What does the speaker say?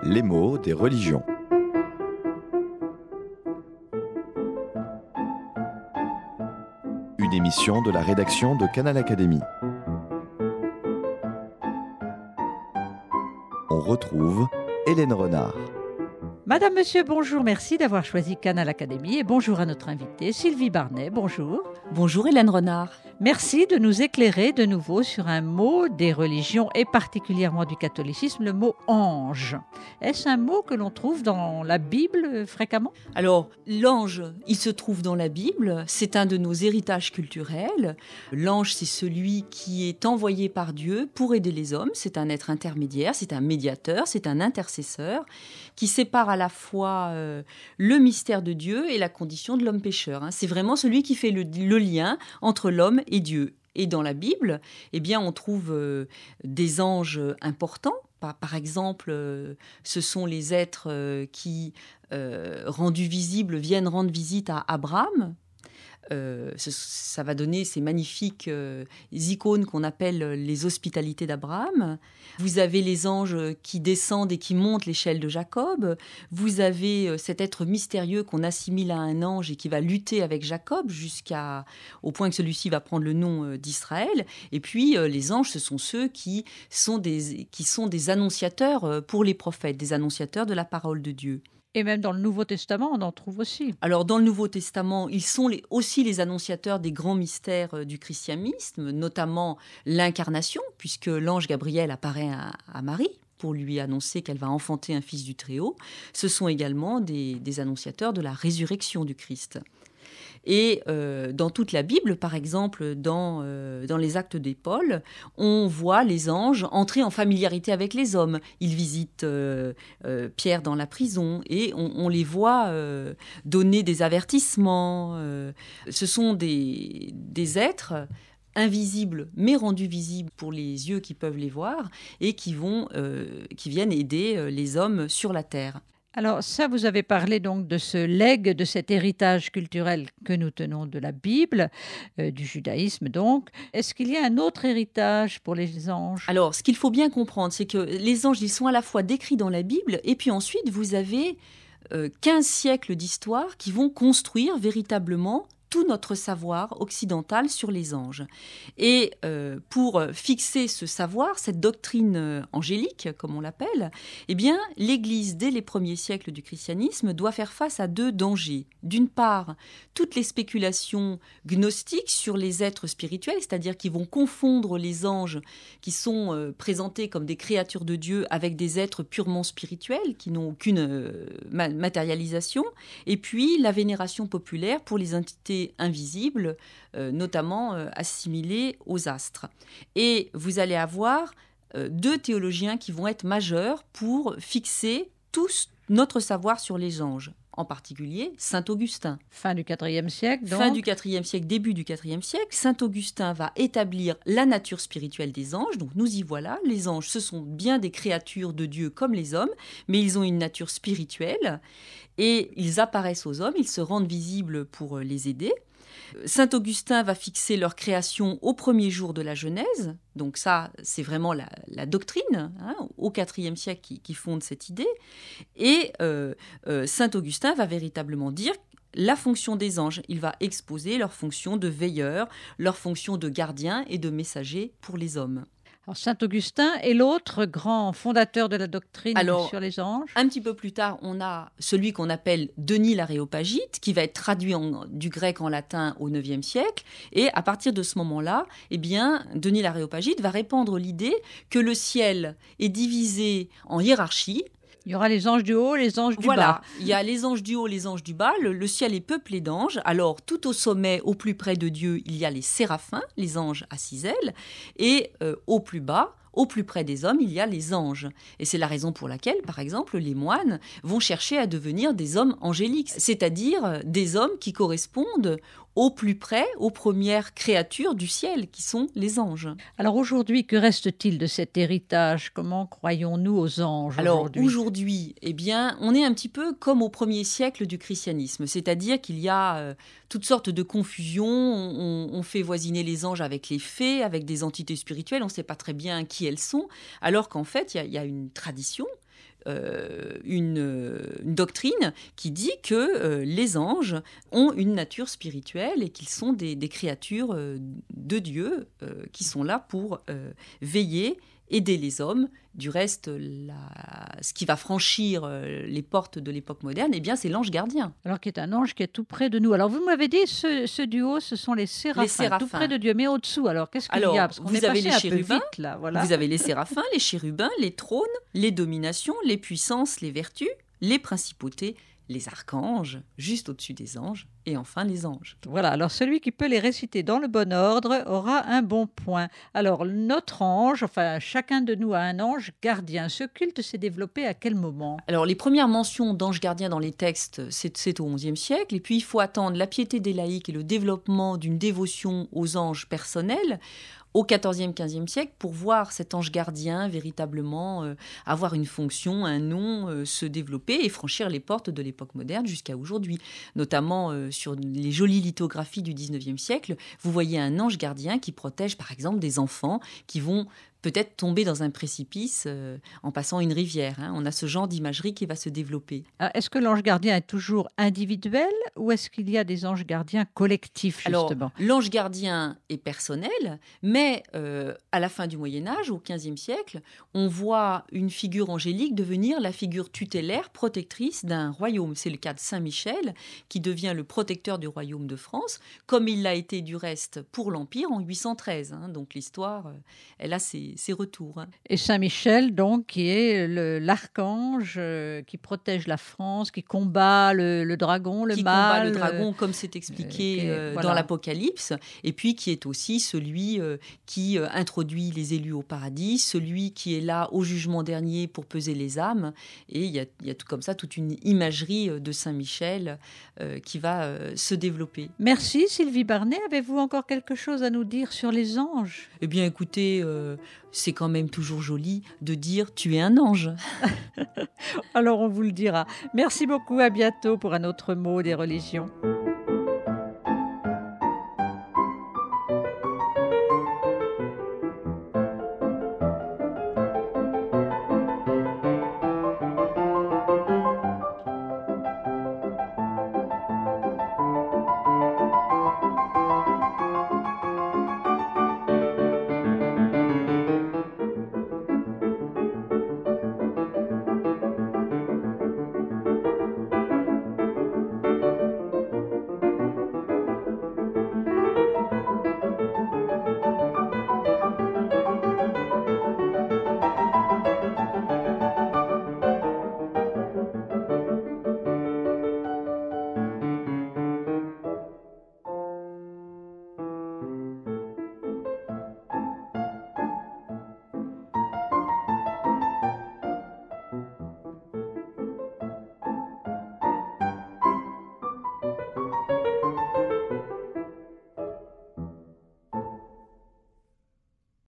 Les mots des religions. Une émission de la rédaction de Canal Académie. On retrouve Hélène Renard. Madame, Monsieur, bonjour, merci d'avoir choisi Canal Académie et bonjour à notre invitée Sylvie Barnet, bonjour. Bonjour Hélène Renard. Merci de nous éclairer de nouveau sur un mot des religions et particulièrement du catholicisme, le mot ange. Est-ce un mot que l'on trouve dans la Bible fréquemment ? Alors, l'ange, il se trouve dans la Bible, c'est un de nos héritages culturels. L'ange, c'est celui qui est envoyé par Dieu pour aider les hommes, c'est un être intermédiaire, c'est un médiateur, c'est un intercesseur qui sépare à la fois le mystère de Dieu et la condition de l'homme pécheur. C'est vraiment celui qui fait le lien entre l'homme et Dieu. Et dans la Bible, eh bien, on trouve des anges importants. Par exemple, ce sont les êtres qui, rendus visibles, viennent rendre visite à Abraham. Ça va donner ces magnifiques icônes qu'on appelle les hospitalités d'Abraham. Vous avez les anges qui descendent et qui montent l'échelle de Jacob. Vous avez cet être mystérieux qu'on assimile à un ange et qui va lutter avec Jacob au point que celui-ci va prendre le nom d'Israël. Et puis les anges, ce sont ceux qui sont des annonciateurs pour les prophètes, des annonciateurs de la parole de Dieu. Et même dans le Nouveau Testament, on en trouve aussi. Alors, dans le Nouveau Testament, ils sont aussi les annonciateurs des grands mystères du christianisme, notamment l'incarnation, puisque l'ange Gabriel apparaît à Marie pour lui annoncer qu'elle va enfanter un fils du Très-Haut. Ce sont également des annonciateurs de la résurrection du Christ. Et dans toute la Bible, par exemple, dans les Actes des Paul, on voit les anges entrer en familiarité avec les hommes. Ils visitent Pierre dans la prison et on les voit donner des avertissements. Ce sont des êtres invisibles, mais rendus visibles pour les yeux qui peuvent les voir et qui viennent aider les hommes sur la terre. Alors ça, vous avez parlé donc de ce legs, de cet héritage culturel que nous tenons de la Bible, du judaïsme donc. Est-ce qu'il y a un autre héritage pour les anges ? Alors, ce qu'il faut bien comprendre, c'est que les anges, ils sont à la fois décrits dans la Bible, et puis ensuite, vous avez 15 siècles d'histoire qui vont construire véritablement tout notre savoir occidental sur les anges. Et pour fixer ce savoir, cette doctrine angélique, comme on l'appelle, eh bien, l'Église, dès les premiers siècles du christianisme, doit faire face à deux dangers. D'une part, toutes les spéculations gnostiques sur les êtres spirituels, c'est-à-dire qui vont confondre les anges qui sont présentés comme des créatures de Dieu avec des êtres purement spirituels, qui n'ont aucune matérialisation, et puis la vénération populaire pour les entités invisibles, notamment assimilées aux astres. Et vous allez avoir deux théologiens qui vont être majeurs pour fixer tout notre savoir sur les anges. En particulier, saint Augustin. Fin du IVe siècle, donc. Fin du IVe siècle, début du IVe siècle. Saint Augustin va établir la nature spirituelle des anges. Donc nous y voilà. Les anges, ce sont bien des créatures de Dieu comme les hommes, mais ils ont une nature spirituelle et ils apparaissent aux hommes, ils se rendent visibles pour les aider. Saint Augustin va fixer leur création au premier jour de la Genèse. Donc ça, c'est vraiment la doctrine au IVe siècle qui fonde cette idée. Et Saint Augustin va véritablement dire la fonction des anges. Il va exposer leur fonction de veilleur, leur fonction de gardien et de messager pour les hommes. Alors, Saint Augustin est l'autre grand fondateur de la doctrine sur les anges. Un petit peu plus tard, on a celui qu'on appelle Denis l'Aréopagite, qui va être traduit du grec en latin au IXe siècle. Et à partir de ce moment-là, eh bien, Denis l'Aréopagite va répandre l'idée que le ciel est divisé en hiérarchies. Il y aura les anges du haut, les anges du bas. Voilà, il y a les anges du haut, les anges du bas. Le ciel est peuplé d'anges. Alors, tout au sommet, au plus près de Dieu, il y a les séraphins, les anges à 6 ailes. Et au plus bas, au plus près des hommes, il y a les anges. Et c'est la raison pour laquelle, par exemple, les moines vont chercher à devenir des hommes angéliques, c'est-à-dire des hommes qui correspondent au plus près aux premières créatures du ciel, qui sont les anges. Alors aujourd'hui, que reste-t-il de cet héritage ? Comment croyons-nous aux anges aujourd'hui, eh bien, on est un petit peu comme au premier siècle du christianisme, c'est-à-dire qu'il y a toutes sortes de confusions, on fait voisiner les anges avec les fées, avec des entités spirituelles, on ne sait pas très bien qui elles sont, alors qu'en fait, il y a une tradition une doctrine qui dit que les anges ont une nature spirituelle et qu'ils sont des créatures de Dieu qui sont là pour veiller, aider les hommes. Du reste, ce qui va franchir les portes de l'époque moderne, eh bien, c'est l'ange gardien. Alors, qui est un ange qui est tout près de nous. Alors, vous m'avez dit, ceux du haut, ce sont les séraphins, tout près de Dieu. Mais au-dessous, alors, qu'est-ce qu'il y a? Parce qu'on vous est avez passé les un chérubins, peu vite, là. Voilà. Vous avez les séraphins, les chérubins, les trônes, les dominations, les puissances, les vertus, les principautés, les archanges, juste au-dessus des anges, et enfin les anges. Voilà, alors celui qui peut les réciter dans le bon ordre aura un bon point. Alors notre ange, enfin chacun de nous a un ange gardien. Ce culte s'est développé à quel moment? Alors les premières mentions d'anges gardiens dans les textes, c'est au XIe siècle, et puis il faut attendre la piété des laïcs et le développement d'une dévotion aux anges personnels au XIVe, XVe siècle, pour voir cet ange gardien véritablement avoir une fonction, un nom, se développer et franchir les portes de l'époque moderne jusqu'à aujourd'hui. Notamment sur les jolies lithographies du XIXe siècle, vous voyez un ange gardien qui protège par exemple des enfants qui vont peut-être tomber dans un précipice en passant une rivière. On a ce genre d'imagerie qui va se développer. Alors, est-ce que l'ange gardien est toujours individuel ou est-ce qu'il y a des anges gardiens collectifs, justement? Alors, l'ange gardien est personnel, mais à la fin du Moyen-Âge, au XVe siècle, on voit une figure angélique devenir la figure tutélaire, protectrice d'un royaume. C'est le cas de Saint-Michel, qui devient le protecteur du royaume de France, comme il l'a été du reste pour l'Empire en 813. Donc l'histoire, elle a ses retours. Et Saint-Michel, donc, qui est l'archange qui protège la France, qui combat le dragon, le mal. Qui combat le dragon, comme c'est expliqué voilà, dans l'Apocalypse, et puis qui est aussi celui qui introduit les élus au paradis, celui qui est là au jugement dernier pour peser les âmes. Et il y a tout comme ça, toute une imagerie de Saint-Michel qui va se développer. Merci Sylvie Barnet. Avez-vous encore quelque chose à nous dire sur les anges? Eh bien, écoutez, c'est quand même toujours joli de dire « tu es un ange ». Alors, on vous le dira. Merci beaucoup, à bientôt pour un autre mot des religions.